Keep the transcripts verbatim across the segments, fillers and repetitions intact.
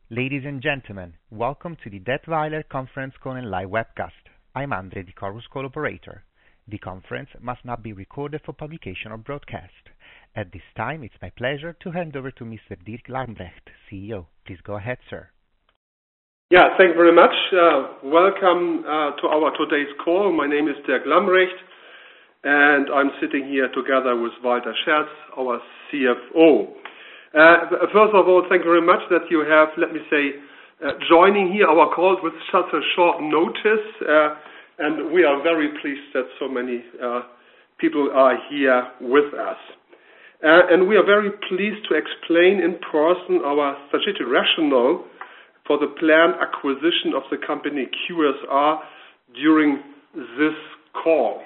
Ladies and gentlemen, welcome to the Dätwyler conference call and live webcast. I'm Andre, the Chorus Call operator. The conference must not be recorded for publication or broadcast. At this time, it's my pleasure to hand over to Mister Dirk Lambrecht, C E O. Please go ahead, sir. Yeah, thank you very much. Uh, welcome uh, to our today's call. My name is Dirk Lambrecht, and I'm sitting here together with Walter Scherz, our C F O. Uh, first of all, thank you very much that you have, let me say, uh, joining here our call with such a short notice, uh, and we are very pleased that so many uh, people are here with us. Uh, and we are very pleased to explain in person our strategic rationale for the planned acquisition of the company Q S R during this call.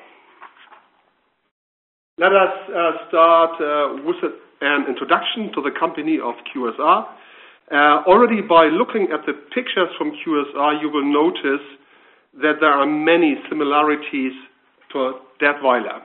Let us uh, start uh, with a an introduction to the company of Q S R. Uh, already by looking at the pictures from Q S R, you will notice that there are many similarities to Dätwyler.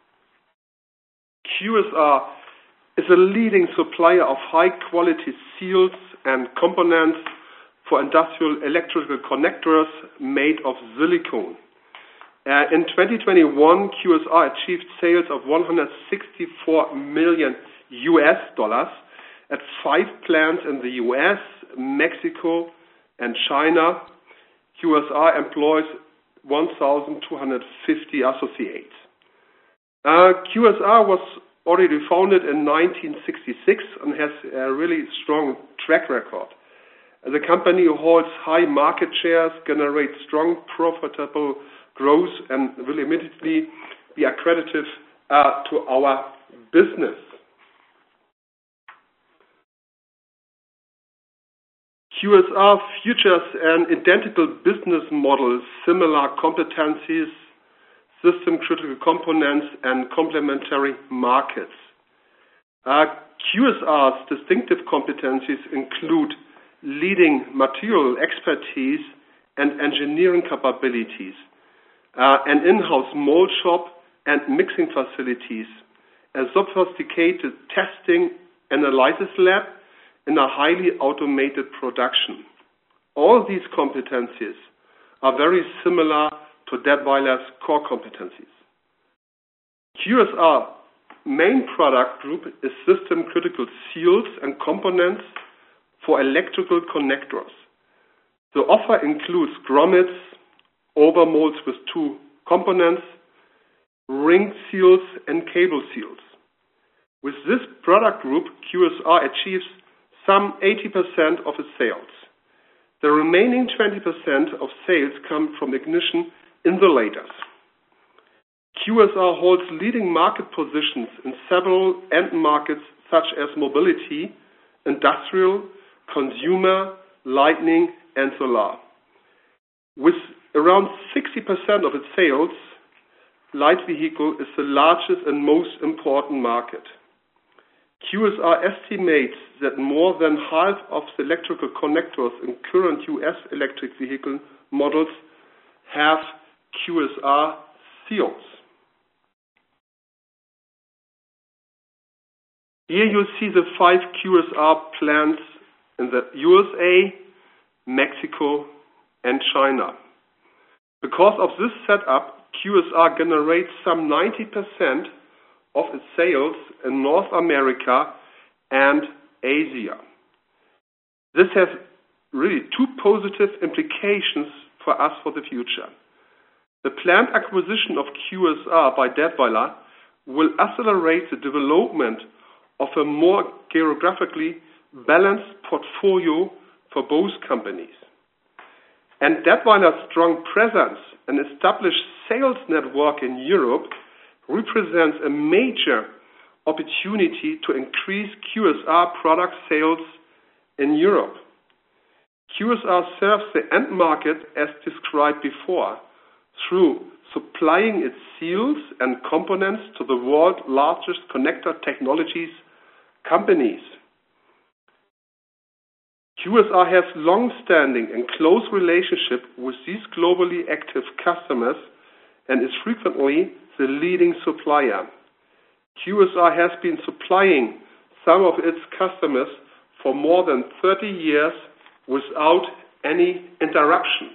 Q S R is a leading supplier of high-quality seals and components for industrial electrical connectors made of silicone. Uh, in twenty twenty-one, Q S R achieved sales of one hundred sixty-four million U S dollars at five plants in the U S, Mexico, and China. Q S R employs one thousand two hundred fifty associates. Uh, Q S R was already founded in nineteen sixty-six and has a really strong track record. The company holds high market shares, generates strong profitable growth, and will immediately be accretive uh, to our business. Q S R features an identical business model, similar competencies, system-critical components, and complementary markets. Uh, Q S R's distinctive competencies include leading material expertise and engineering capabilities, uh, an in-house mold shop and mixing facilities, a sophisticated testing analysis lab, in a highly automated production. All these competencies are very similar to Dätwyler's core competencies. Q S R main product group is system critical seals and components for electrical connectors. The offer includes grommets, overmolds with two components, ring seals, and cable seals. With this product group, Q S R achieves some eighty percent of its sales. The remaining twenty percent of sales come from ignition insulators. Q S R holds leading market positions in several end markets such as mobility, industrial, consumer, lighting, and solar. With around sixty percent of its sales, light vehicle is the largest and most important market. Q S R estimates that more than half of the electrical connectors in current U S electric vehicle models have Q S R seals. Here you see the five Q S R plants in the U S A, Mexico, and China. Because of this setup, Q S R generates some ninety percent of its sales in North America and Asia. This has really two positive implications for us for the future. The planned acquisition of Q S R by Dätwyler will accelerate the development of a more geographically balanced portfolio for both companies. And Dätwyler's strong presence and established sales network in Europe represents a major opportunity to increase Q S R product sales in Europe. Q S R serves the end market as described before through supplying its seals and components to the world's largest connector technologies companies. Q S R has long-standing and close relationship with these globally active customers and is frequently the leading supplier. Q S R has been supplying some of its customers for more than thirty years without any interruptions.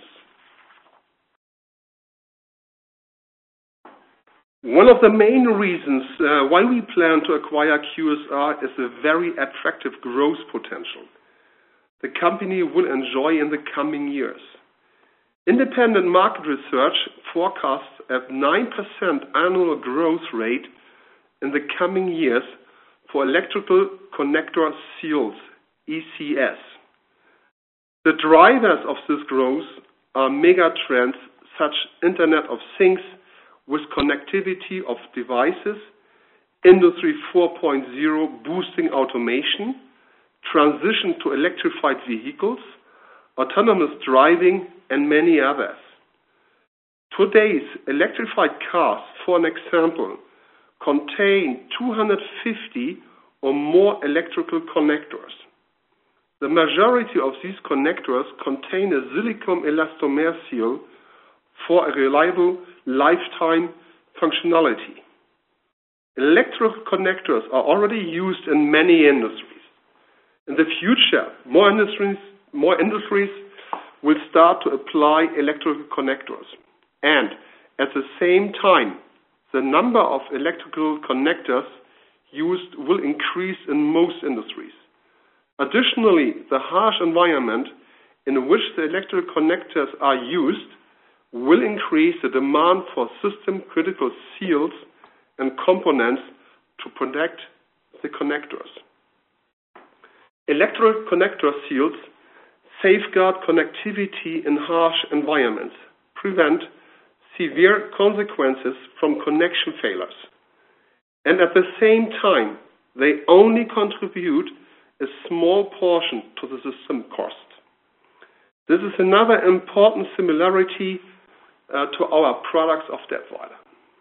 One of the main reasons uh, why we plan to acquire Q S R is a very attractive growth potential the company will enjoy in the coming years. Independent market research forecasts a nine percent annual growth rate in the coming years for electrical connector seals, E C S. The drivers of this growth are mega trends such as Internet of Things with connectivity of devices, Industry four point oh boosting automation, transition to electrified vehicles, autonomous driving, and many others. Today's electrified cars, for an example, contain two hundred fifty or more electrical connectors. The majority of these connectors contain a silicon elastomer seal for a reliable lifetime functionality. Electrical connectors are already used in many industries. In the future, more industries, more industries will start to apply electrical connectors. And at the same time, the number of electrical connectors used will increase in most industries. Additionally, the harsh environment in which the electrical connectors are used will increase the demand for system-critical seals and components to protect the connectors. Electrical connector seals safeguard connectivity in harsh environments, prevent severe consequences from connection failures, and at the same time, they only contribute a small portion to the system cost. This is another important similarity uh, to our products of Dätwyler.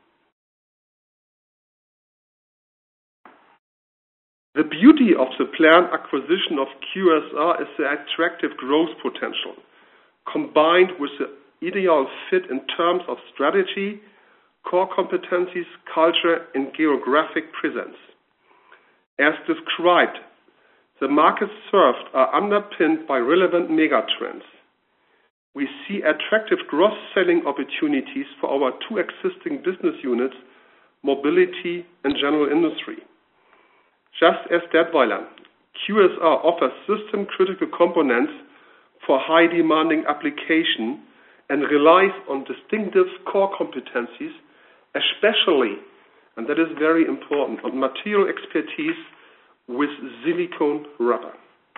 The beauty of the planned acquisition of Q S R is the attractive growth potential, combined with the ideal fit in terms of strategy, core competencies, culture, and geographic presence. As described, the markets served are underpinned by relevant megatrends. We see attractive cross-selling opportunities for our two existing business units, mobility and general industry. Just as Dätwyler, Q S R offers system-critical components for high-demanding application and relies on distinctive core competencies, especially, and that is very important, on material expertise with silicone rubber.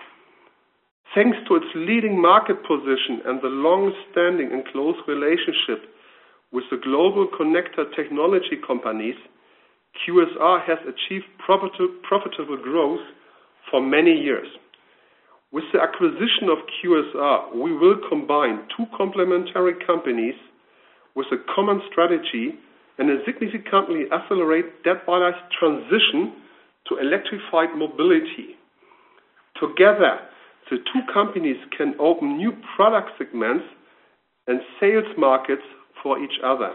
Thanks to its leading market position and the long-standing and close relationship with the global connector technology companies, Q S R has achieved profitable growth for many years. With the acquisition of Q S R, we will combine two complementary companies with a common strategy and significantly accelerate Dätwyler's transition to electrified mobility. Together, the two companies can open new product segments and sales markets for each other.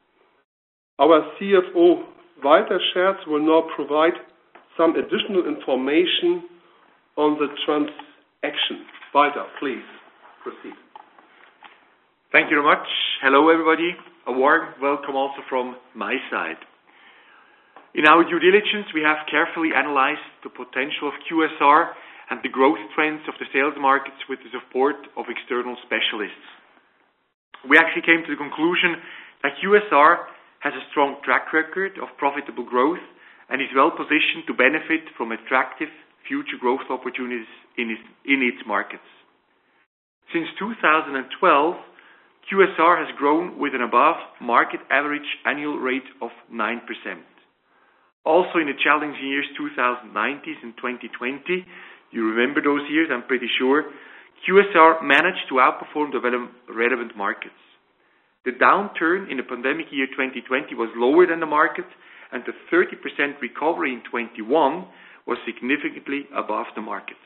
Our C F O, Walter Scherz, will now provide some additional information on the transaction. Walter, please proceed. Thank you very much. Hello, everybody. A warm welcome also from my side. In our due diligence, we have carefully analyzed the potential of Q S R and the growth trends of the sales markets with the support of external specialists. We actually came to the conclusion that Q S R has a strong track record of profitable growth and is well positioned to benefit from attractive future growth opportunities in its, in its markets. Since two thousand twelve, Q S R has grown with an above market average annual rate of nine percent. Also in the challenging years two thousand nineteen and twenty twenty, you remember those years, I'm pretty sure, Q S R managed to outperform the relevant markets. The downturn in the pandemic year twenty twenty was lower than the market, and the thirty percent recovery in twenty-one was significantly above the market.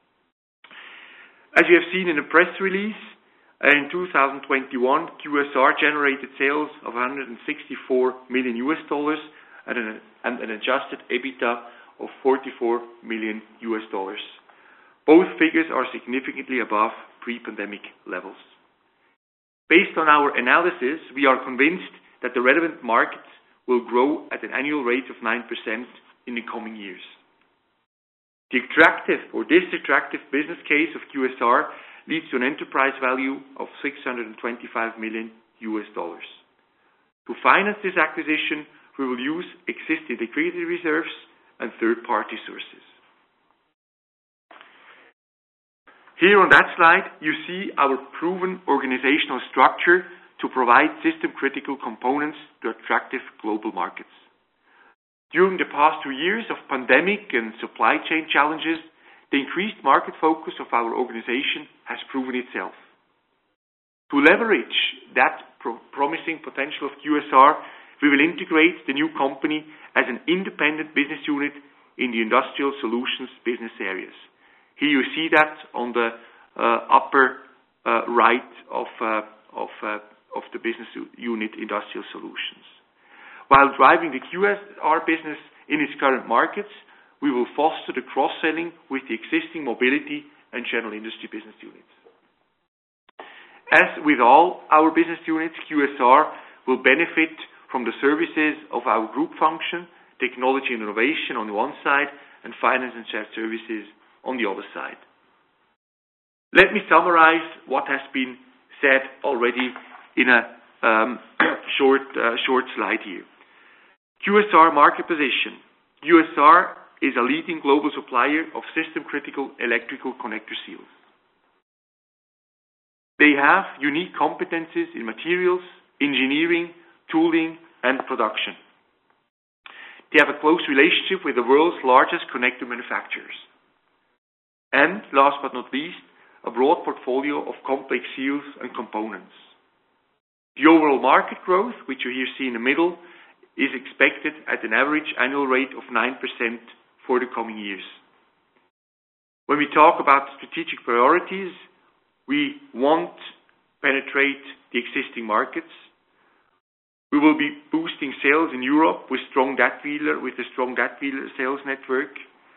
As you have seen in the press release, in two thousand twenty-one, Q S R generated sales of one hundred sixty-four million U S dollars and an, and an adjusted EBITDA of forty-four million U S dollars. Both figures are significantly above pre-pandemic levels. Based on our analysis, we are convinced that the relevant markets will grow at an annual rate of nine percent in the coming years. The attractive or this attractive business case of Q S R leads to an enterprise value of six hundred twenty-five million U S dollars. To finance this acquisition, we will use existing liquidity reserves and third-party sources. Here on that slide, you see our proven organizational structure to provide system-critical components to attractive global markets. During the past two years of pandemic and supply chain challenges, the increased market focus of our organization has proven itself. To leverage that pro- promising potential of Q S R, we will integrate the new company as an independent business unit in the Industrial Solutions business areas. Here you see that on the uh, upper uh, right of, uh, of, uh, of the business unit Industrial Solutions. While driving the Q S R business in its current markets, we will foster the cross-selling with the existing mobility and general industry business units. As with all our business units, Q S R will benefit from the services of our group function, technology and innovation on the one side, and finance and shared services on the other side. Let me summarize what has been said already in a um, short, uh, short slide here. Q S R market position. Q S R is a leading global supplier of system-critical electrical connector seals. They have unique competencies in materials, engineering, tooling, and production. They have a close relationship with the world's largest connector manufacturers. And, last but not least, a broad portfolio of complex seals and components. The overall market growth, which you here see in the middle, is expected at an average annual rate of nine percent for the coming years. When we talk about strategic priorities, we want to penetrate the existing markets. We will be boosting sales in Europe with strong Dätwyler, with a strong Dätwyler sales network.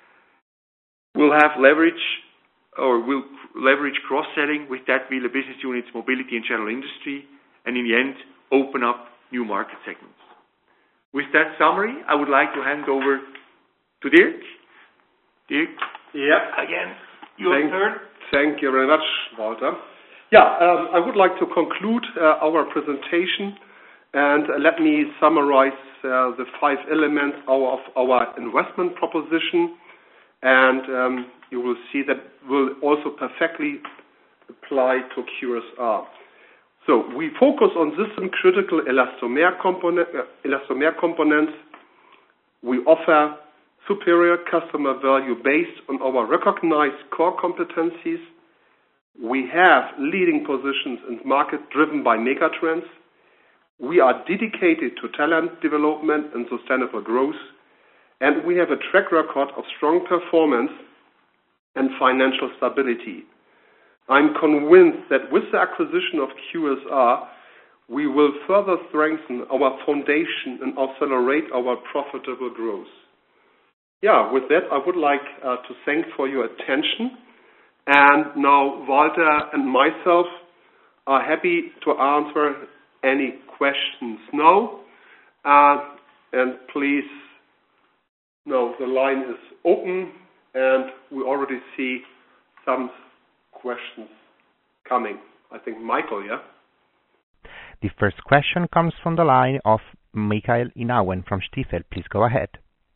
We'll have leverage, or we'll leverage cross-selling with Dätwyler business units, mobility and general industry, and in the end, open up new market segments. With that summary, I would like to hand over to Dirk. Dirk, yeah. again, your thank, turn. Thank you very much, Walter. Yeah, um, I would like to conclude uh, our presentation, and uh, let me summarize uh, the five elements of our investment proposition, and um, you will see that will also perfectly apply to Q S R. So we focus on system-critical elastomer, component, uh, elastomer components. We offer superior customer value based on our recognized core competencies. We have leading positions in market driven by megatrends. We are dedicated to talent development and sustainable growth. And we have a track record of strong performance and financial stability. I'm convinced that with the acquisition of Q S R, we will further strengthen our foundation and accelerate our profitable growth. Yeah, with that, I would like uh, to thank for your attention. And now Walter and myself are happy to answer any questions now. Uh, and please, no, the line is open, and we already see some questions coming. I think Michael, yeah? The first question comes from the line of Michael Inauen from Stifel. Please go ahead.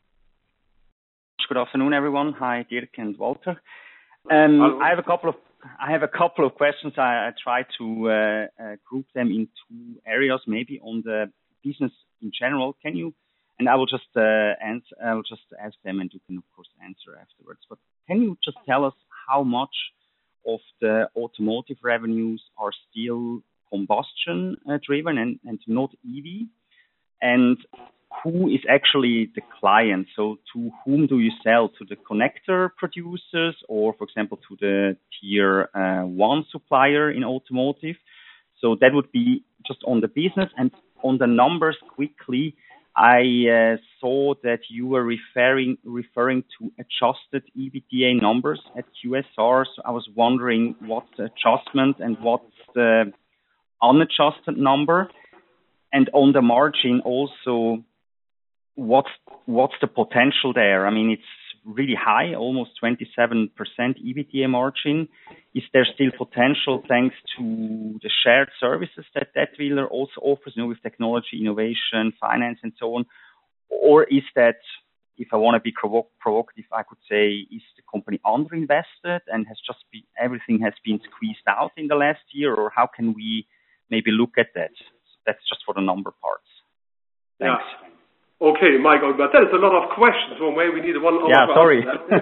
Good afternoon, everyone. Hi, Dirk and Walter. Um, I have a couple of I have a couple of questions. I, I try to uh, uh, group them in two areas, maybe on the business in general. Can you? And I will just uh, answer. I will just ask them, and you can of course answer afterwards. But can you just tell us how much of the automotive revenues are still combustion uh, driven and, and not E V? And who is actually the client? So to whom do you sell? To the connector producers, or for example to the tier uh, one supplier in automotive? So that would be just on the business. And on the numbers quickly, I uh, saw that you were referring referring to adjusted E B T A numbers at Q S R. So I was wondering what's the adjustment and what's the unadjusted number, and on the margin also, what's what's the potential there? I mean, it's really high, almost twenty-seven percent E B T A margin. Is there still potential thanks to the shared services that Dätwyler also offers, you know, with technology, innovation, finance, and so on? Or is that, if I want to be provo- provocative, I could say, is the company underinvested and has just be everything has been squeezed out in the last year? Or how can we maybe look at that? That's just for the number parts. Thanks. Yeah. Okay, Michael, but that is a lot of questions. Well, maybe we need one hour. Yeah, sorry.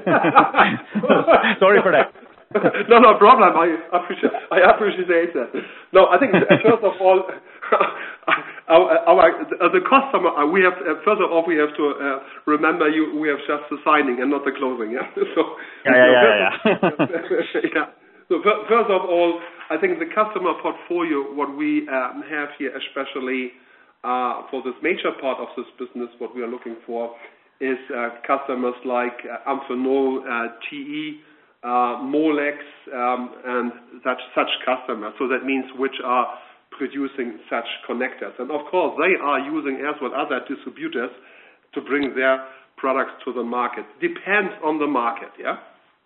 Sorry for that. no, no problem. I appreciate. I appreciate that. No, I think first of all, our, our the customer. We have first of all we have to uh, remember you. We have just the signing and not the closing. Yeah. So yeah, yeah, yeah, yeah. yeah. So first of all, I think the customer portfolio, what we um, have here, especially. Uh, for this major part of this business, what we are looking for is uh, customers like uh, Amphenol, uh, T E, uh, Molex, um, and such such customers. So that means which are producing such connectors. And of course, they are using as well other distributors to bring their products to the market. Depends on the market, yeah?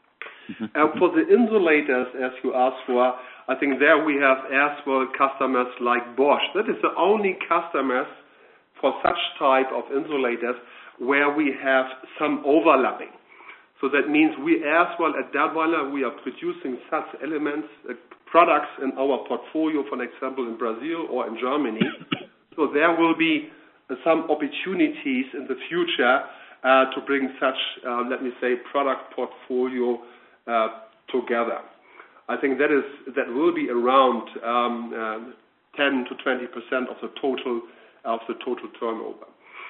uh, for the insulators, as you asked for, I think there we have as well customers like Bosch. That is the only customers for such type of insulators where we have some overlapping. So that means we as well at Dätwyler, we are producing such elements, uh, products in our portfolio, for example, in Brazil or in Germany. So there will be uh, some opportunities in the future uh, to bring such, uh, let me say, product portfolio uh, together. I think that is that will be around um, uh, ten to twenty percent of the total of the total turnover.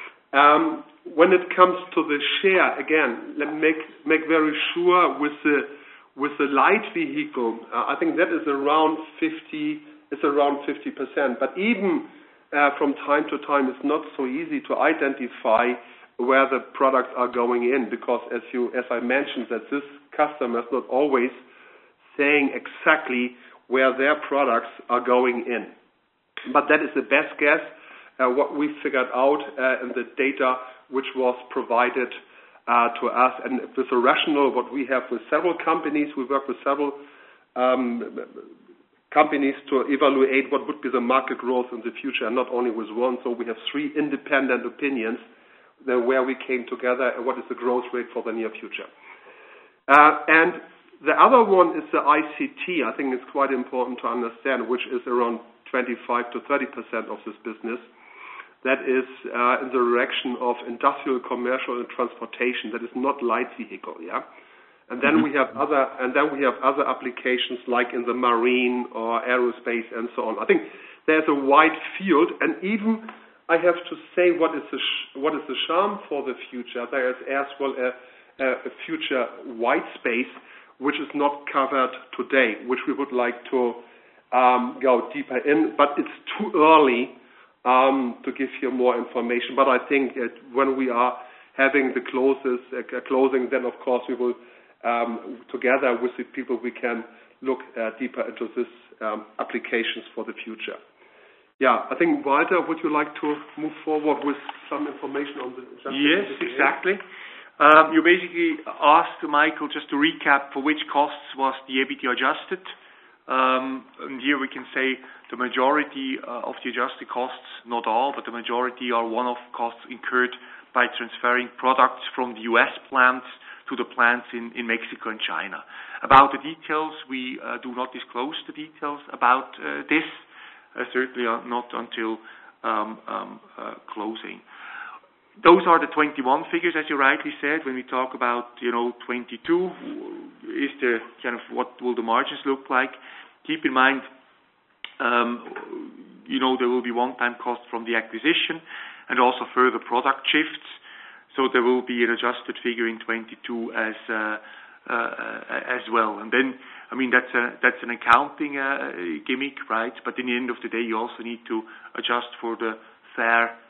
Um, when it comes to the share, again, let me make make very sure with the with the light vehicle, uh, I think that is around fifty. It's around fifty percent. But even uh, from time to time, it's not so easy to identify where the products are going in, because as you as I mentioned, that this customer is not always saying exactly where their products are going in. But that is the best guess, uh, what we figured out uh, in the data which was provided uh, to us. And with the rationale, what we have with several companies, we work with several um, companies to evaluate what would be the market growth in the future, and not only with one. So we have three independent opinions uh, where we came together and what is the growth rate for the near future. Uh, and The other one is the I C T. I think it's quite important to understand, which is around twenty-five to thirty percent of this business. That is uh, in the direction of industrial, commercial, and transportation. That is not light vehicle, yeah. And then mm-hmm. we have other, and then we have other applications like in the marine or aerospace and so on. I think there's a wide field, and even I have to say, what is the sh- what is the charm for the future? There is as well a, a future white space, which is not covered today, which we would like to um, go deeper in, but it's too early um, to give you more information. But I think that when we are having the closes, uh, closing, then of course we will, um, together with the people, we can look uh, deeper into this um, applications for the future. Yeah, I think, Walter, would you like to move forward with some information on the... Yes, exactly. Um, you basically asked Michael, just to recap, for which costs was the E B T adjusted. Um, and here we can say the majority uh, of the adjusted costs, not all, but the majority are one-off costs incurred by transferring products from the U S plants to the plants in, in Mexico and China. About the details, we uh, do not disclose the details about uh, this, uh, certainly not until um, um, uh, closing. Those are the twenty-one figures, as you rightly said. When we talk about, you know, twenty-two, is the kind of what will the margins look like? Keep in mind, um, you know, there will be one-time cost from the acquisition and also further product shifts. So there will be an adjusted figure in twenty-two as uh, uh, as well. And then, I mean, that's a that's an accounting uh, gimmick, right? But in the end of the day, you also need to adjust for the fair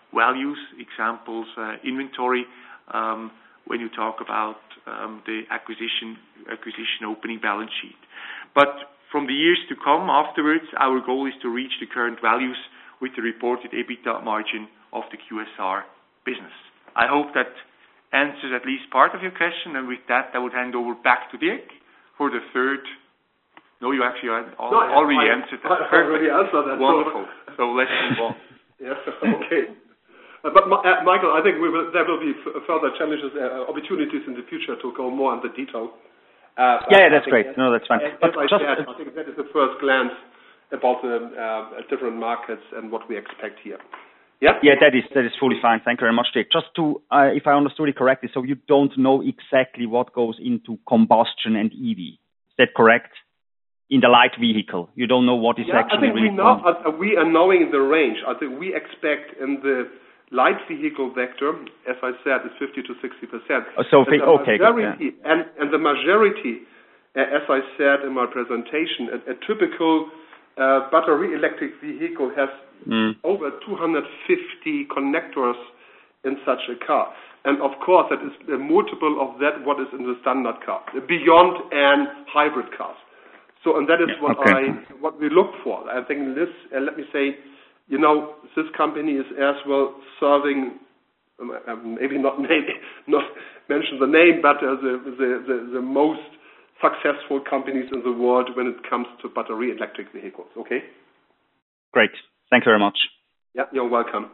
values, examples, uh, inventory, um, when you talk about um, the acquisition acquisition opening balance sheet. But from the years to come afterwards, our goal is to reach the current values with the reported EBITDA margin of the Q S R business. I hope that answers at least part of your question, and with that, I would hand over back to Dirk for the third. No, you actually al- no, already I, answered that. I already answered that. Wonderful. So let's move on. Yes, okay. Uh, but uh, Michael, I think we will, there will be f- further challenges, uh, opportunities in the future to go more into detail. Uh, yeah, yeah, that's great. No, that's fine. As, but as I just, said, I think that is the first glance about the uh, different markets and what we expect here. Yeah, yeah, that is that is fully fine. Thank you very much, Dick. Just to, uh, if I understood it correctly, so you don't know exactly what goes into combustion and E V. Is that correct? In the light vehicle, you don't know what is yeah, actually. I think we know. Uh, we are knowing the range. I think we expect in the light vehicle vector, as I said, is fifty to sixty percent. Oh, so and okay, majority, yeah. and and the majority, uh, as I said in my presentation, a, a typical uh, battery electric vehicle has mm. over two hundred fifty connectors in such a car, and of course that is a multiple of that what is in the standard car, beyond and hybrid cars. So, and that is yeah, what okay. I what we look for. I think this, uh, let me say, you know, this company is as well serving, um, maybe not name, not mention the name, but uh, the, the, the the most successful companies in the world when it comes to battery electric vehicles. Okay. Great. Thank you very much. Yeah, you're welcome.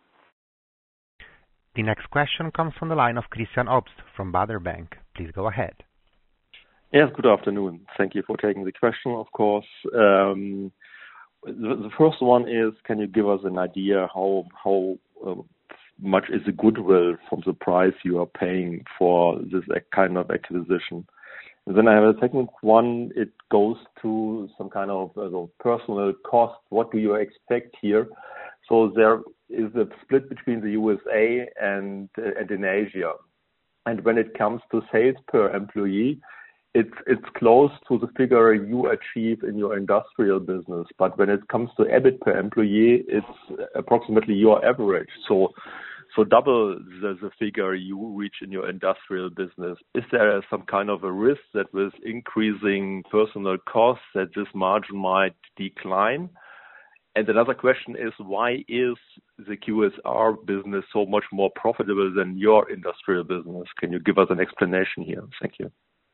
The next question comes from the line of Christian Obst from Baader Bank. Please go ahead. Yes, good afternoon. Thank you for taking the question, of course. Um, the, the first one is, can you give us an idea how how uh, much is the goodwill from the price you are paying for this kind of acquisition? And then I have a second one. It goes to some kind of uh, personal cost. What do you expect here? So there is a split between the U S A and, uh, and in Asia. And when it comes to sales per employee, It's it's close to the figure you achieve in your industrial business, but when it comes to EBIT per employee, it's approximately your average. So, so double the, the figure you reach in your industrial business. Is there some kind of a risk that with increasing personal costs that this margin might decline? And another question is, why is the Q S R business so much more profitable than your industrial business? Can you give us an explanation here? Thank you.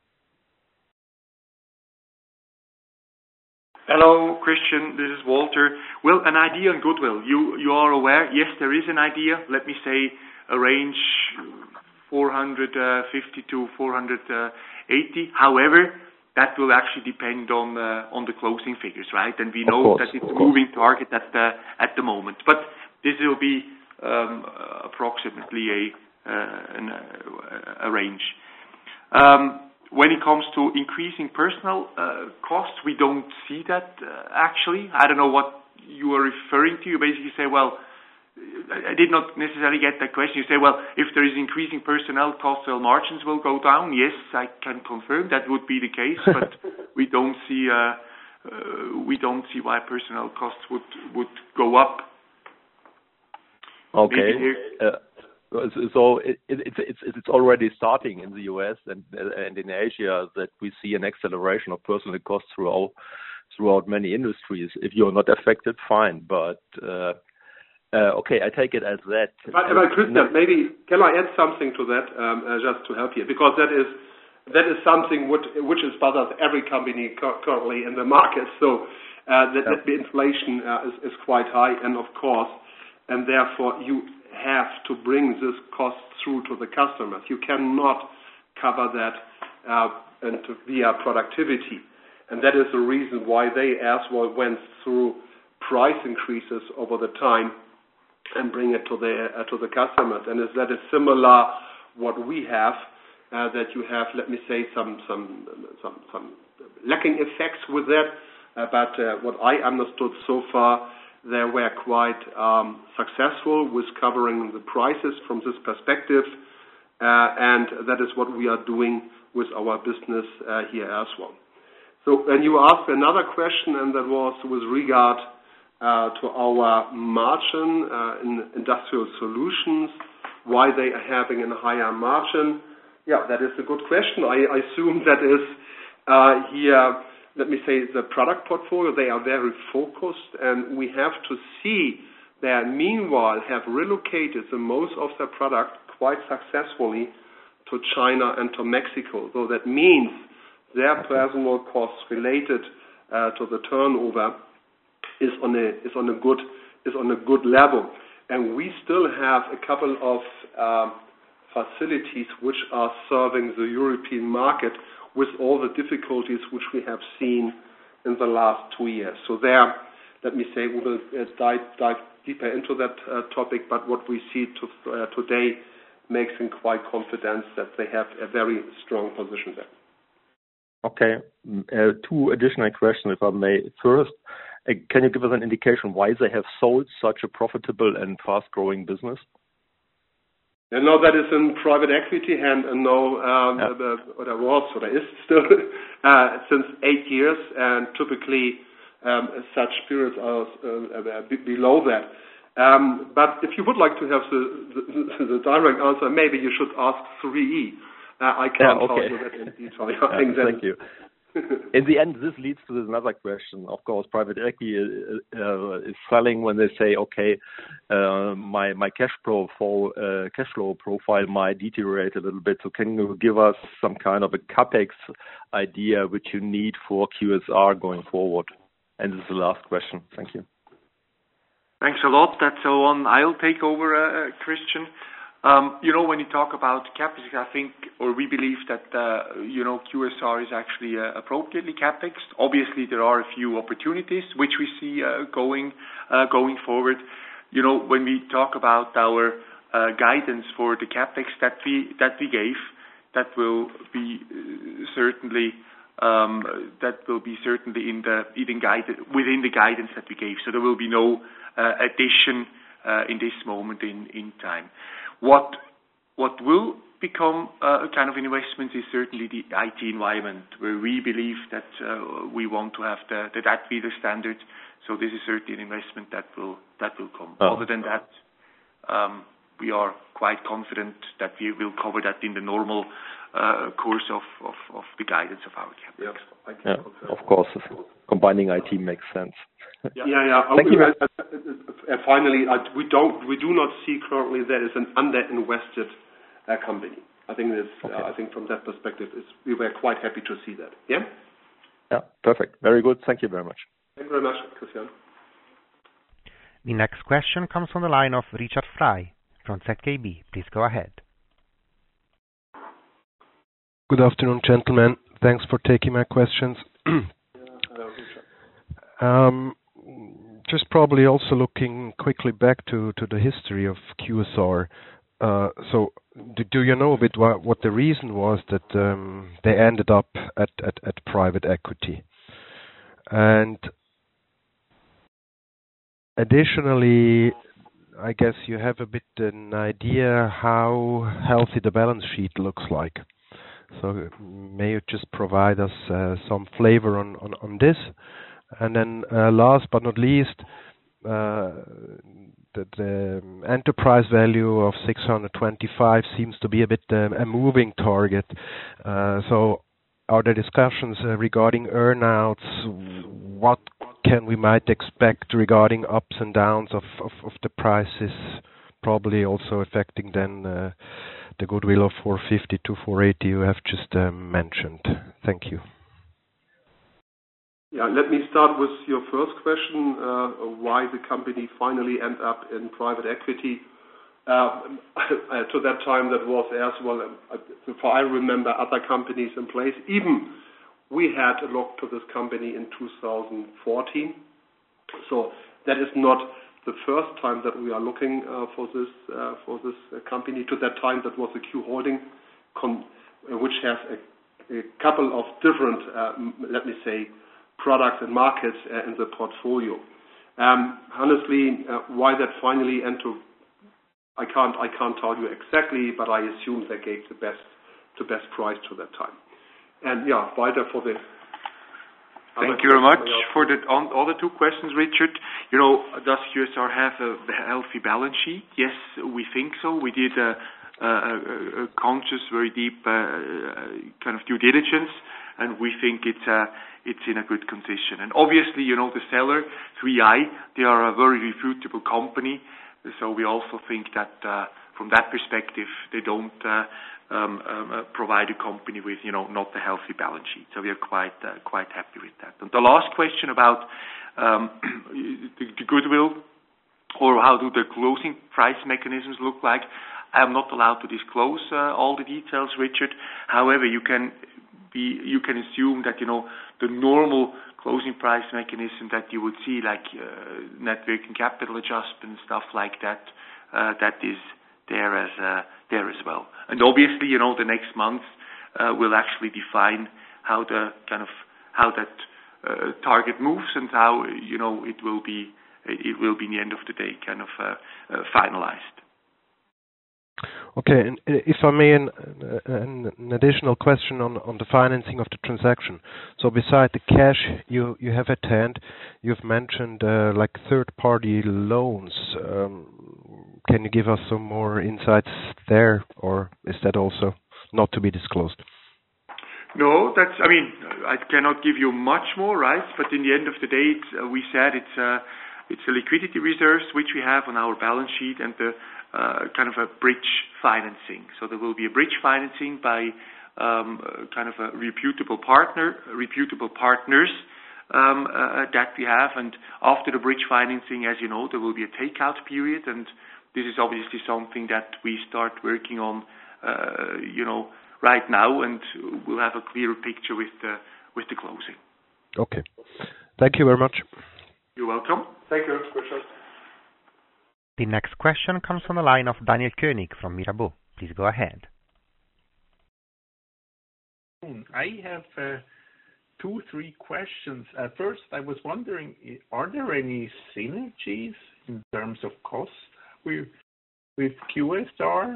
Hello, Christian. This is Walter. Well, an idea on goodwill. You you are aware, yes, there is an idea. Let me say a range four hundred fifty to four hundred eighty. However, that will actually depend on uh, on the closing figures, right? And we know course, that it's a moving target at the at the moment. But this will be um, approximately a uh, an, uh, a range. Um, When it comes to increasing personal uh, costs, we don't see that uh, actually. I don't know what you are referring to. You basically say, well, I did not necessarily get that question. You say, well, if there is increasing personnel costs, well, margins will go down. Yes, I can confirm that would be the case, but we don't see uh, uh, we don't see why personnel costs would would go up. Okay. Uh, So it, it, it's it's it's already starting in the U S and and in Asia that we see an acceleration of personnel costs throughout throughout many industries. If you're not affected, fine. But uh, uh, okay, I take it as that. But, but Christian, no. maybe can I add something to that um, uh, just to help you, because that is that is something which which is bothers every company currently in the market. So uh, that, yeah. that the inflation uh, is is quite high, and of course, and therefore you have to bring this cost through to the customers. You cannot cover that uh, and to, via productivity. And that is the reason why they as well went through price increases over the time and bring it to the uh, to the customers. And is that is similar what we have, uh, that you have, let me say, some some some, some lacking effects with that. Uh, but uh, what I understood so far, they were quite um, successful with covering the prices from this perspective, uh, and that is what we are doing with our business uh, here as well. So, and you asked another question, and that was with regard uh, to our margin uh, in Industrial Solutions, why they are having a higher margin. Yeah, that is a good question. I, I assume that is uh, here, let me say, the product portfolio. They are very focused, and we have to see that meanwhile have relocated the most of their product quite successfully to China and to Mexico. So that means their personal costs related uh, to the turnover is on a is on a good is on a good level, and we still have a couple of uh, facilities which are serving the European market with all the difficulties which we have seen in the last two years. So there, let me say, we will uh, dive, dive deeper into that uh, topic, but what we see to, uh, today makes them quite confident that they have a very strong position there. Okay. Uh, two additional questions, if I may. First, uh, can you give us an indication why they have sold such a profitable and fast-growing business? And now that is in private equity hand, and now um, yeah. uh, or there was, or there is still uh, since eight years, and typically um, such periods are uh, b- below that. Um, but if you would like to have the, the, the direct answer, maybe you should ask three E. Uh, I can't yeah, okay. tell you that in detail. I yeah, think that thank you. In the end, this leads to another question. Of course, private equity uh, is selling when they say, okay, uh, my my cash flow for, uh, cash flow profile might deteriorate a little bit. So can you give us some kind of a capex idea which you need for Q S R going forward? And this is the last question. Thank you. Thanks a lot. That's the one I'll take over, uh, Christian. Um, you know, when you talk about CapEx, I think, or we believe that, uh, you know, Q S R is actually uh, appropriately CapExed. Obviously, there are a few opportunities which we see uh, going uh, going forward. You know, when we talk about our uh, guidance for the CapEx that we that we gave, that will be uh, certainly um, that will be certainly in the even guided within the guidance that we gave. So there will be no uh, addition uh, in this moment in in time. What what will become uh, a kind of investment is certainly the I T environment, where we believe that uh, we want to have the, the D A T Wheeler standard. So this is certainly an investment that will that will come. Oh. Other than that, um, we are quite confident that we will cover that in the normal uh, course of, of, of the guidance of our CapEx. Yeah, yeah, of course, combining I T makes sense. Yeah, yeah. yeah. Thank we, you. Uh, uh, finally, uh, we don't, we do not see currently there is an underinvested uh, company. I think this, okay. uh, I think from that perspective, is we were quite happy to see that. Yeah. Yeah. Perfect. Very good. Thank you very much. Thank you very much, Christian. The next question comes from the line of Richard Frey from Z K B. Please go ahead. Good afternoon, gentlemen. Thanks for taking my questions. yeah, hello, Richard. Um, just probably also looking quickly back to, to the history of Q S R. Uh, so, do, do you know a bit what, what the reason was that um, they ended up at, at, at private equity? And additionally, I guess you have a bit an idea how healthy the balance sheet looks like. So may you just provide us uh, some flavor on, on, on this? And then uh, last but not least, uh, the, the enterprise value of six hundred twenty-five seems to be a bit um, a moving target. Uh, so are there discussions uh, regarding earnouts? What can we might expect regarding ups and downs of, of, of the prices, probably also affecting then uh, the goodwill of four fifty to four eighty you have just um, mentioned? Thank you. Yeah, let me start with your first question, uh, why the company finally ended up in private equity. Uh, to that time, that was as well, uh, if I remember other companies in place. Even we had a look to this company in two thousand fourteen. So that is not the first time that we are looking uh, for this uh, for this uh, company. To that time, that was a Q Holding, con- which has a, a couple of different, uh, let me say, products and markets uh, in the portfolio. Um, honestly, uh, why that finally entered, I can't I can't tell you exactly, but I assume they gave the best the best price to that time. And yeah, weiter for the Thank you very much for the on all the two questions, Richard. You know, does Q S R have a healthy balance sheet? Yes, we think so. We did a, a, a conscious, very deep uh, kind of due diligence, and we think it's uh, it's in a good condition. And obviously, you know, the seller, three I, they are a very reputable company, so we also think that uh, from that perspective, they don't uh, Um, um, uh, provide a company with, you know, not a healthy balance sheet. So we are quite uh, quite happy with that. And the last question about um, the, the goodwill, or how do the closing price mechanisms look like? I am not allowed to disclose uh, all the details, Richard. However, you can be you can assume that, you know, the normal closing price mechanism that you would see, like uh, net working capital adjustment, stuff like that, uh, that is there as uh, there as well. And obviously, you know, the next month uh, will actually define how the kind of how that uh, target moves and how, you know, it will be it will be in the end of the day kind of uh, uh, finalized. Okay, and if I may, an, an, an additional question on, on the financing of the transaction. So beside the cash you, you have at hand, you've mentioned uh, like third-party loans. Um, can you give us some more insights there, or is that also not to be disclosed? No, that's, I mean, I cannot give you much more, right? But in the end of the day, it's, uh, we said it's uh, it's a liquidity reserves which we have on our balance sheet, and the uh, kind of a bridge financing. So there will be a bridge financing by um, uh, kind of a reputable partner, reputable partners um, uh, that we have. And after the bridge financing, as you know, there will be a takeout period, and this is obviously something that we start working on, uh, you know, right now, and we'll have a clearer picture with the with the closing. Okay. Thank you very much. You're welcome. Thank you, Richard. The next question comes from the line of Daniel Koenig from Mirabaud. Please go ahead. I have uh, two, three questions. Uh, first, I was wondering, are there any synergies in terms of cost with, with Q S R?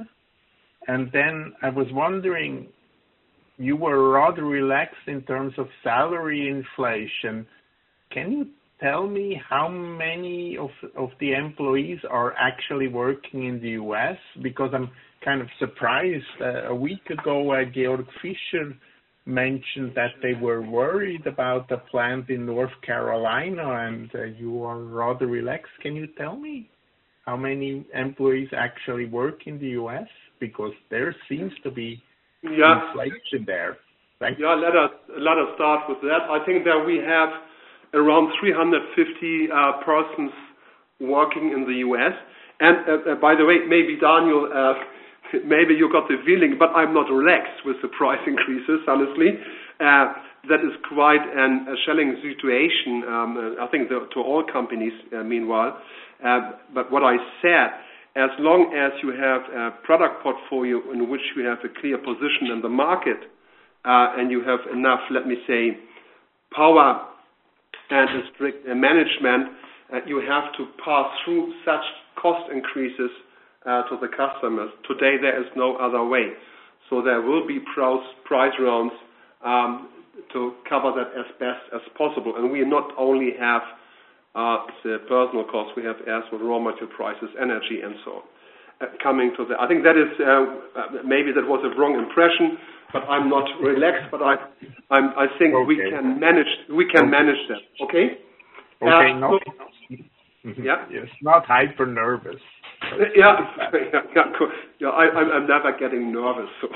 And then I was wondering, you were rather relaxed in terms of salary inflation. Can you tell me how many of of the employees are actually working in the U S? Because I'm kind of surprised. Uh, a week ago, uh, Georg Fischer mentioned that they were worried about the plant in North Carolina, and uh, you are rather relaxed. Can you tell me how many employees actually work in the U S? Because there seems to be yeah. inflation there. Thank yeah, let us let us start with that. I think that we have around three hundred fifty uh, persons working in the U S. And uh, uh, by the way, maybe Daniel, uh, maybe you got the feeling, but I'm not relaxed with the price increases, honestly. Uh, that is quite an, a challenging situation, um, uh, I think, the, to all companies, uh, meanwhile. Uh, but what I said, as long as you have a product portfolio in which you have a clear position in the market, uh, and you have enough, let me say, power and a strict uh, management, uh, you have to pass through such cost increases uh, to the customers. Today there is no other way. So there will be price, price rounds um, to cover that as best as possible. And we not only have uh, the personal costs, we have as well raw material prices, energy, and so on. Uh, coming to that, I think that is uh, maybe that was a wrong impression, but I'm not relaxed. But I, I'm, I think okay. we can manage. We can okay. manage that. Okay. Okay. Uh, no. so, yeah. Yes. Not hyper nervous. yeah. Yeah. Yeah. Cool. yeah I, I'm, I'm never getting nervous. So,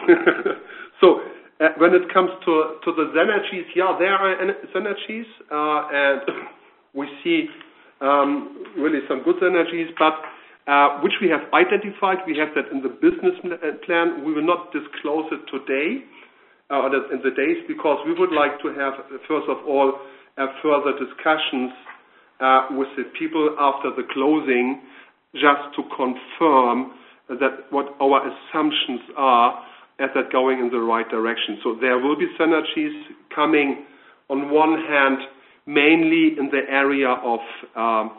so uh, when it comes to to the synergies, yeah, there are synergies, uh, and we see um, really some good synergies, but. Uh, which we have identified. We have that in the business plan. We will not disclose it today uh, or in the days, because we would like to have, first of all, uh, further discussions uh, with the people after the closing, just to confirm that what our assumptions are, is that going in the right direction. So there will be synergies coming, on one hand, mainly in the area of um,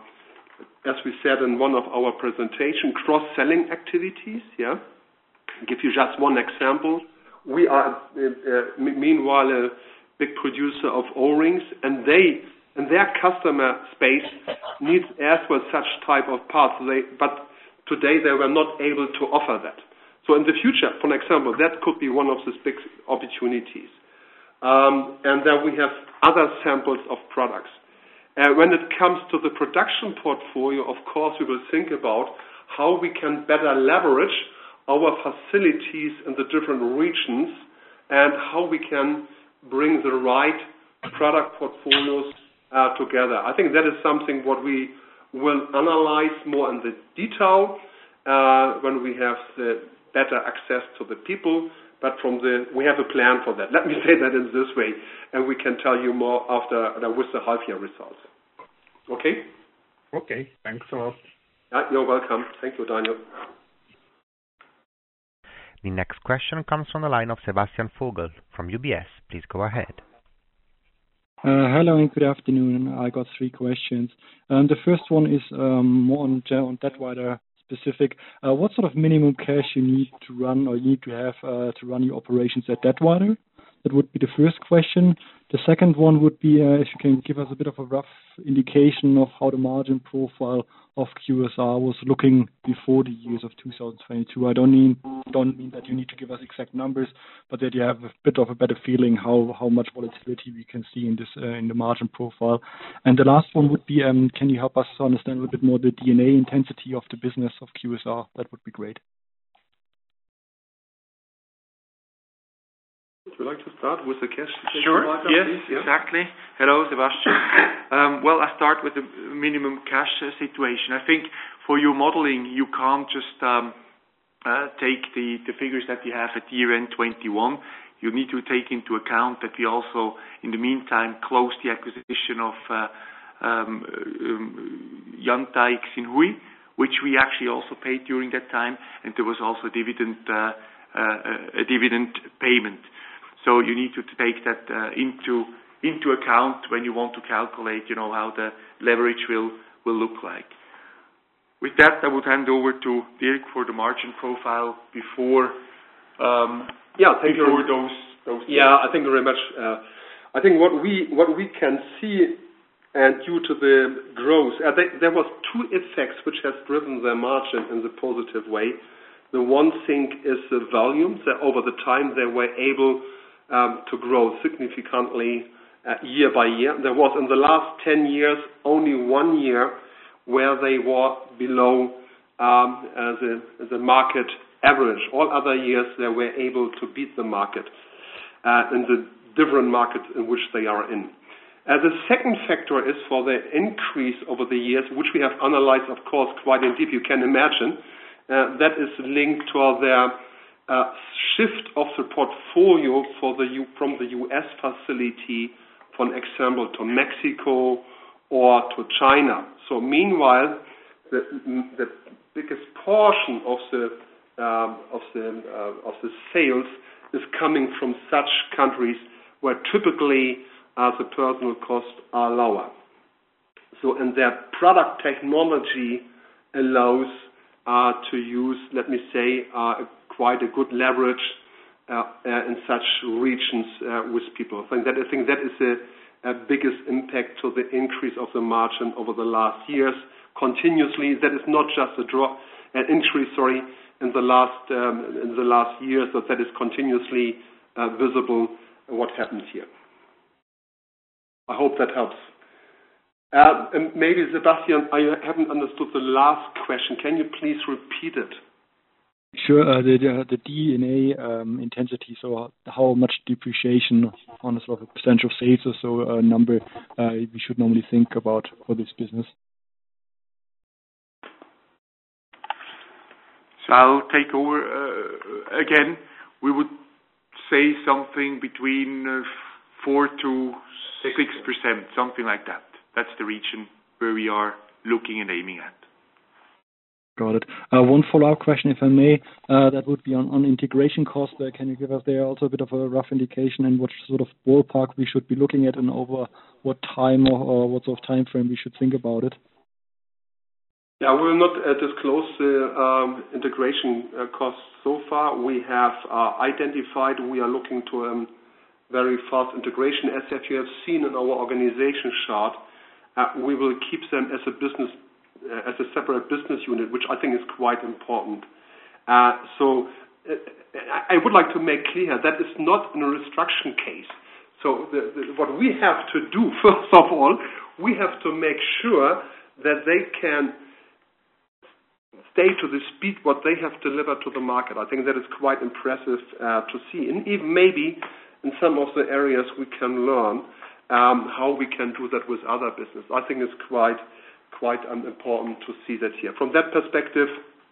as we said in one of our presentation, cross-selling activities. Yeah, I'll give you just one example. We are, uh, uh, meanwhile, uh, big producer of O-rings, and they and their customer space needs as well such type of parts. They, but today they were not able to offer that. So in the future, for example, that could be one of these big opportunities. Um, and then we have other samples of products. Uh, when it comes to the production portfolio, of course, we will think about how we can better leverage our facilities in the different regions and how we can bring the right product portfolios uh, together. I think that is something what we will analyze more in the detail uh, when we have the better access to the people. But from the, we have a plan for that. Let me say that in this way, and we can tell you more after uh, with the half-year results. Okay? Okay, thanks a lot. Yeah, you're welcome. Thank you, Daniel. The next question comes from the line of Sebastian Vogel from U B S. Please go ahead. Uh, hello and good afternoon. I got three questions. Um, the first one is um, more on, on Dätwyler specific. Uh, what sort of minimum cash you need to run or you need to have uh, to run your operations at Dätwyler? That would be the first question. The second one would be uh, if you can give us a bit of a rough indication of how the margin profile of Q S R was looking before the years of two thousand twenty-two. I don't mean don't mean that you need to give us exact numbers, but that you have a bit of a better feeling how, how much volatility we can see in this uh, in the margin profile. And the last one would be, um, can you help us to understand a little bit more the D and A intensity of the business of Q S R? That would be great. Would you like to start with the cash? Sure, yes, please? exactly. Yeah. Hello, Sebastian. um, well, I start with the minimum cash uh, situation. I think for your modeling, you can't just um, uh, take the, the figures that you have at year-end twenty-one. You need to take into account that we also, in the meantime, closed the acquisition of uh, um, um, Yantai Xinhui, which we actually also paid during that time, and there was also a dividend, uh, uh, a dividend payment. So you need to take that uh, into into account when you want to calculate, you know, how the leverage will will look like. With that, I would hand over to Dirk for the margin profile before um, yeah, thank before you. those those. Yeah, I thank you very much. Uh, I think what we what we can see, and due to the growth, uh, they, there was two effects which has driven the margin in the positive way. The one thing is the volumes. That over the time they were able Um, to grow significantly uh, year by year. There was in the last ten years only one year where they were below um, uh, the, the market average. All other years they were able to beat the market uh, in the different markets in which they are in. Uh, the second factor is for the increase over the years, which we have analyzed, of course, quite in deep. You can imagine uh, that is linked to their Uh, shift of the portfolio for the U, from the U S facility, for example, to Mexico or to China. So meanwhile, the, the biggest portion of the um, of the uh, of the sales is coming from such countries where typically uh, the personal costs are lower. So and their product technology allows uh, to use, let me say, uh, quite a good leverage uh, uh, in such regions uh, with people. I think that, I think that is the uh, biggest impact to the increase of the margin over the last years. Continuously, that is not just a drop, an increase, sorry, in the last um, in the last years, but that is continuously uh, visible what happens here. I hope that helps. Uh, and maybe Sebastian, I haven't understood the last question. Can you please repeat it? Sure. Uh, the, the the D and A um, intensity. So how much depreciation on a sort of a percentage of sales or so uh, number uh, we should normally think about for this business. So I'll take over uh, again. We would say something between uh, four to six percent, something like that. That's the region where we are looking and aiming at. Got it. Uh, one follow-up question, if I may, uh, that would be on, on integration cost. Uh, can you give us there also a bit of a rough indication and what sort of ballpark we should be looking at and over what time or, or what sort of time frame we should think about it? Yeah, we will not uh, disclose the um, integration uh, costs so far. We have uh, identified, we are looking to um, very fast integration. As if you have seen in our organization chart, uh, we will keep them as a business, uh, as a separate business unit, which I think is quite important. Uh, so uh, I would like to make clear that is not a restructuring case. So the, the, what we have to do, first of all, we have to make sure that they can stay to the speed what they have delivered to the market. I think that is quite impressive uh, to see. And even maybe in some of the areas we can learn um, how we can do that with other business. I think it's quite quite um, important to see that here. From that perspective,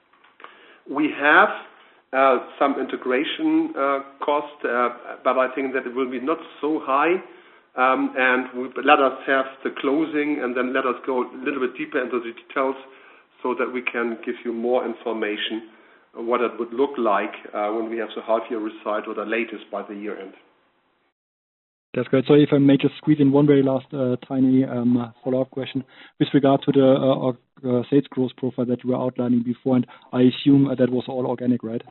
we have uh, some integration uh, cost, uh, but I think that it will be not so high. Um, and we, let us have the closing and then let us go a little bit deeper into the details so that we can give you more information on what it would look like uh, when we have the half-year result or the latest by the year end. That's great. So if I may just squeeze in one very last uh, tiny um, follow-up question with regard to the uh, uh, sales growth profile that you were outlining before, and I assume uh, that was all organic, right?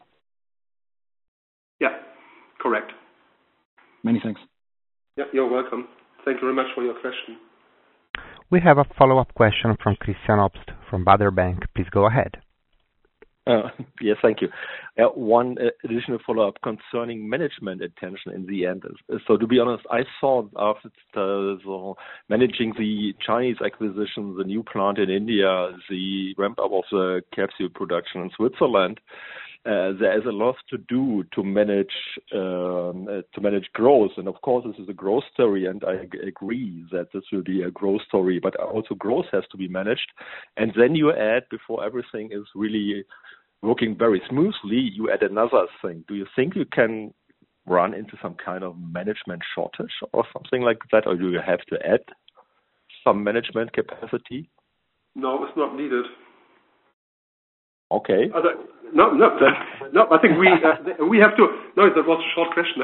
Yeah, correct. Many thanks. Yeah, you're welcome. Thank you very much for your question. We have a follow-up question from Christian Obst from Baader Bank. Please go ahead. Uh, yes, thank you. Uh, one uh, additional follow-up concerning management attention in the end. So to be honest, I saw after uh, so managing the Chinese acquisition, the new plant in India, the ramp-up of the capsule production in Switzerland, Uh, there is a lot to do to manage um, uh, to manage growth, and of course this is a growth story, and I g- agree that this will be a growth story. But also growth has to be managed, and then you add, before everything is really working very smoothly, you add another thing. Do you think you can run into some kind of management shortage or something like that, or do you have to add some management capacity? No, it's not needed. Okay. Uh, no, no, that, no. I think we uh, we have to. No, that was a short question.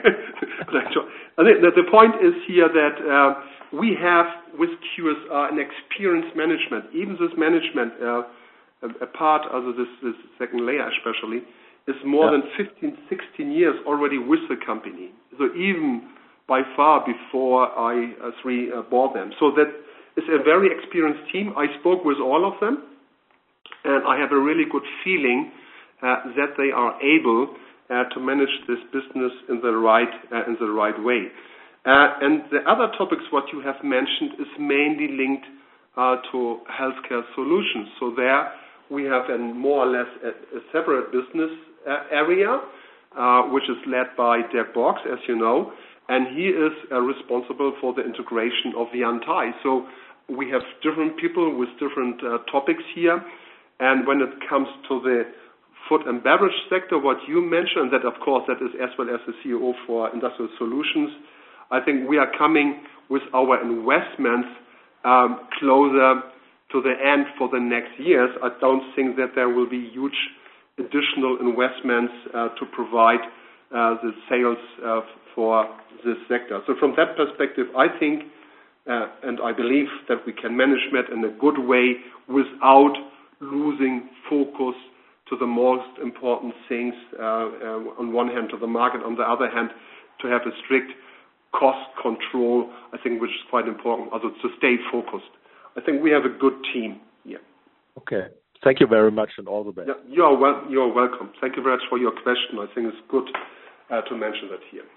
I think that the point is here that uh, we have with Q S R an experienced management. Even this management, uh, a, a part of this, this second layer especially, is more yeah. than fifteen, sixteen years already with the company. So even by far before I uh, three uh, bought them. So that is a very experienced team. I spoke with all of them. And I have a really good feeling uh, that they are able uh, to manage this business in the right uh, in the right way. Uh, and the other topics what you have mentioned is mainly linked uh, to healthcare solutions. So there we have a more or less a, a separate business uh, area, uh, which is led by Dirk Borgs, as you know, and he is uh, responsible for the integration of the Yantai. So we have different people with different uh, topics here. And when it comes to the food and beverage sector, what you mentioned, that of course that is as well as the C E O for Industrial Solutions, I think we are coming with our investments um, closer to the end for the next years. I don't think that there will be huge additional investments uh, to provide uh, the sales uh, for this sector. So from that perspective, I think uh, and I believe that we can manage that in a good way without losing focus to the most important things, uh, uh, on one hand to the market, on the other hand to have a strict cost control, I think, which is quite important, also to stay focused. I think we have a good team here. Okay. Thank you very much and all the best. Yeah, you're, wel- you're welcome. Thank you very much for your question. I think it's good uh, to mention that here.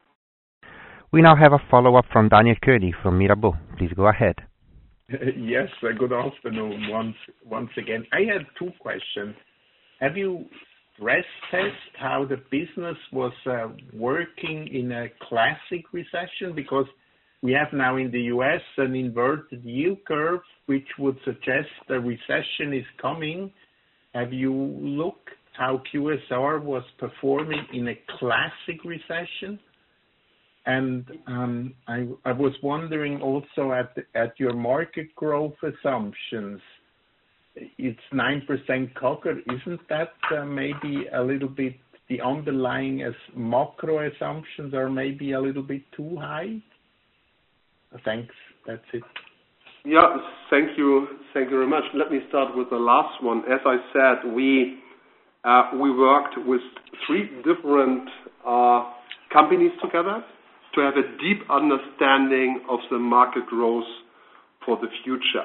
We now have a follow-up from Daniel König from Mirabaud. Please go ahead. Yes, uh, good afternoon once once again. I had two questions. Have you stress test how the business was uh, working in a classic recession? Because we have now in the U S an inverted yield curve, which would suggest a recession is coming. Have you looked how Q S R was performing in a classic recession? And um, I, I was wondering also at the, at your market growth assumptions. It's nine percent C A G R. Isn't that uh, maybe a little bit the underlying as macro assumptions are maybe a little bit too high? Thanks. That's it. Yeah, thank you. Thank you very much. Let me start with the last one. As I said, we uh, we worked with three different uh, companies together. to have a deep understanding of the market growth for the future.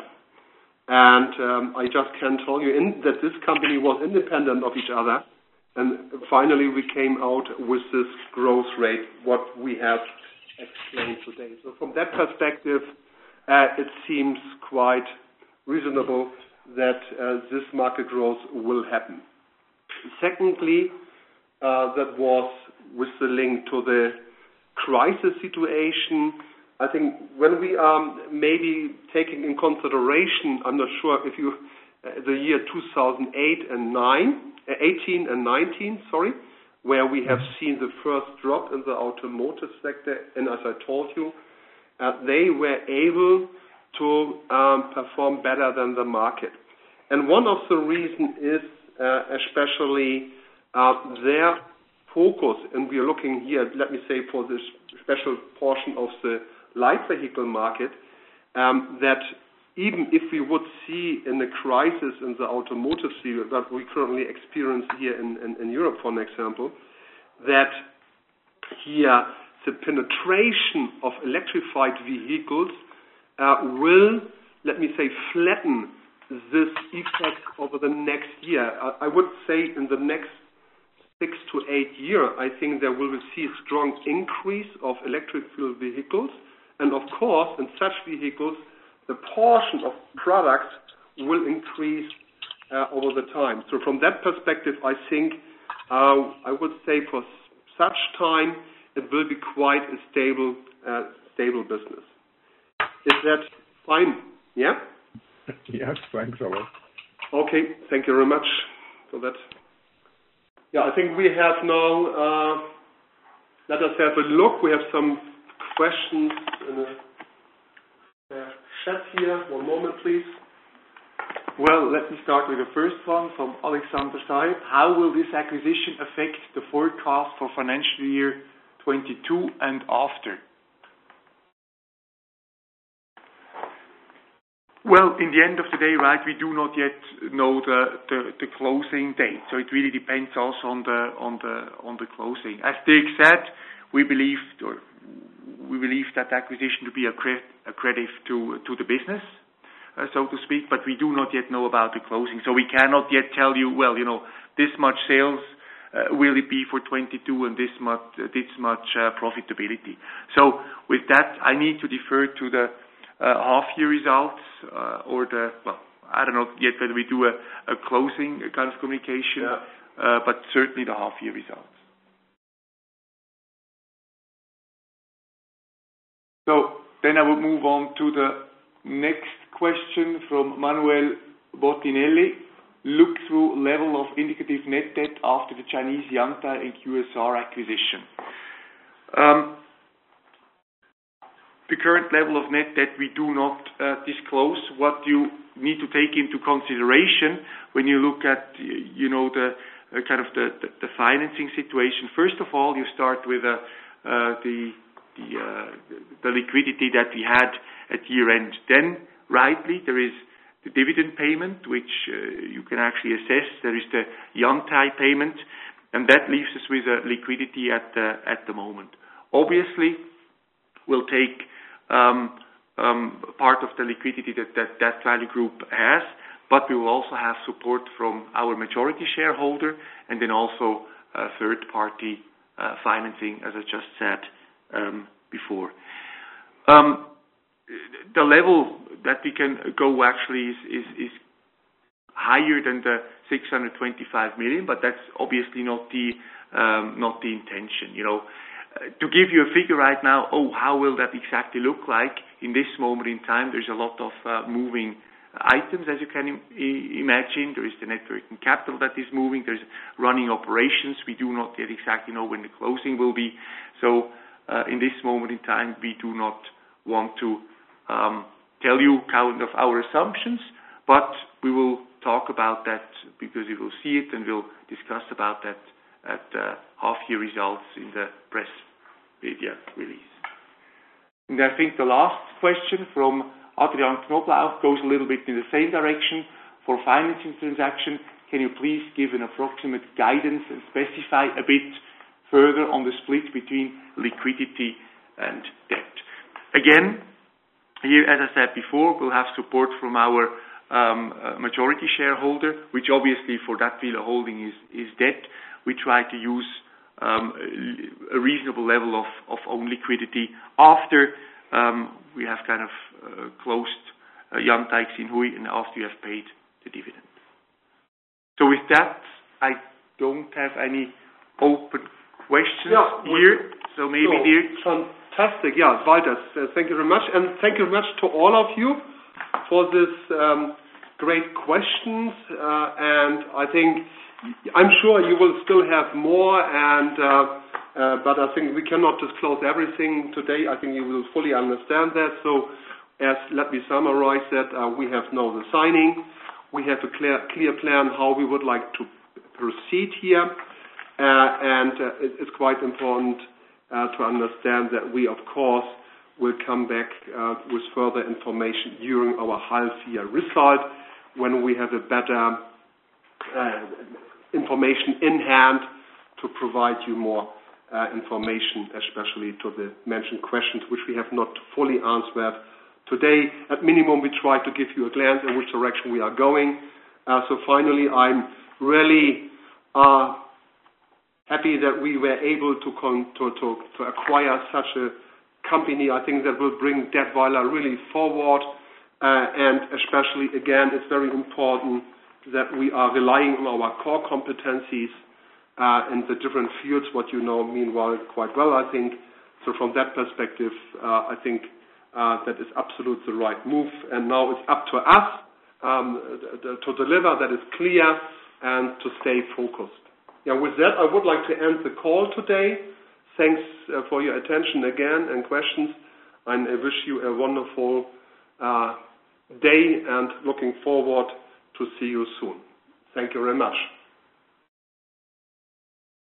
And um, I just can tell you in, that this company was independent of each other, and finally we came out with this growth rate, what we have explained today. So from that perspective, uh, it seems quite reasonable that uh, this market growth will happen. Secondly, uh, that was with the link to the crisis situation. I think when we are maybe taking in consideration, I'm not sure if you, uh, the year two thousand eight and nine, uh, eighteen and nineteen, sorry, where we have seen the first drop in the automotive sector, and as I told you, uh, they were able to um, perform better than the market. And one of the reasons is uh, especially uh, their focus, and we are looking here, let me say, for this special portion of the light vehicle market, um, that even if we would see in the crisis in the automotive field that we currently experience here in, in, in Europe, for an example, that here the penetration of electrified vehicles uh, will, let me say, flatten this effect over the next year. I, I would say in the next six to eight years, I think there will see a strong increase of electric fuel vehicles. And of course, in such vehicles, the portion of products will increase uh, over the time. So from that perspective, I think uh, I would say for such time, it will be quite a stable, uh, stable business. Is that fine? Yeah? Yes, thanks a lot. Okay, thank you very much for that. Yeah, I think we have now, uh, let us have a look. We have some questions in the uh, chat here. One moment, please. Well, let me start with the first one from Alexander Saib. How will this acquisition affect the forecast for financial year twenty-two and after? Well, in the end of the day, right, we do not yet know the, the, the closing date, so it really depends also on the on the on the closing. As Dirk said, we believe or we believe that acquisition to be accretive to to the business, uh, so to speak, but we do not yet know about the closing, so we cannot yet tell you, well, you know, this much sales uh, will it be for twenty-two and this much uh, this much uh, profitability. So with that, I need to defer to the Uh, half-year results, uh, or the, well, I don't know yet whether we do a, a closing kind of communication, yeah. uh, but certainly the half-year results. So then I would move on to the next question from Manuel Bottinelli. Look through level of indicative net debt after the Chinese Yantai and Q S R acquisition. Um, The current level of net debt we do not uh, disclose. What you need to take into consideration when you look at, you know, the uh, kind of the, the, the financing situation. First of all, you start with uh, uh, the the, uh, the liquidity that we had at year end. Then, rightly, there is the dividend payment, which uh, you can actually assess. There is the Yantai payment, and that leaves us with a liquidity at the at the moment. Obviously, we'll take Um, um, part of the liquidity that, that that value group has, but we will also have support from our majority shareholder and then also uh, third-party uh, financing, as I just said um, before. Um, the level that we can go actually is, is, is higher than the six hundred twenty-five million, but that's obviously not the um, not the intention, you know. Uh, to give you a figure right now, oh, how will that exactly look like in this moment in time? There's a lot of uh, moving items, as you can im- imagine. There is the net working capital that is moving. There's running operations. We do not yet exactly know when the closing will be. So uh, in this moment in time, we do not want to um, tell you kind of our assumptions, but we will talk about that because you will see it and we'll discuss about that at uh, half-year results in the press media release. And I think the last question from Adrian Knoblauch goes a little bit in the same direction. For financing transaction, can you please give an approximate guidance and specify a bit further on the split between liquidity and debt. Again, here, as I said before, we'll have support from our um, uh, majority shareholder, which obviously for Dätwyler Holding is, is debt. We try to use um, a reasonable level of, of own liquidity after um, we have kind of uh, closed uh, Jan Tykes in Hui and after you have paid the dividend. So with that, I don't have any open questions yeah, here. So maybe, so, Dirk. Fantastic. Yeah, Walter, uh, thank you very much. And thank you very much to all of you for this um, great questions. Uh, and I think, I'm sure you will still have more, and uh, uh, but I think we cannot disclose everything today. I think you will fully understand that. So as let me summarize that, uh, we have now the signing. We have a clear, clear plan how we would like to proceed here. Uh, and uh, it, it's quite important uh, to understand that we, of course, will come back uh, with further information during our half-year result when we have a better uh, information in hand to provide you more uh, information, especially to the mentioned questions, which we have not fully answered today. At minimum, we try to give you a glance in which direction we are going. Uh, so finally, I'm really uh, happy that we were able to, con- to, to, to acquire such a company. I think that will bring Dätwyler really forward. Uh, and especially, again, it's very important that we are relying on our core competencies uh, in the different fields, what you know meanwhile quite well, I think. So from that perspective, uh, I think uh, that is absolutely the right move. And now it's up to us um, to deliver, that is clear, and to stay focused. Yeah, with that, I would like to end the call today. Thanks uh, for your attention again and questions. And I wish you a wonderful uh, day and looking forward to see you soon. Thank you very much.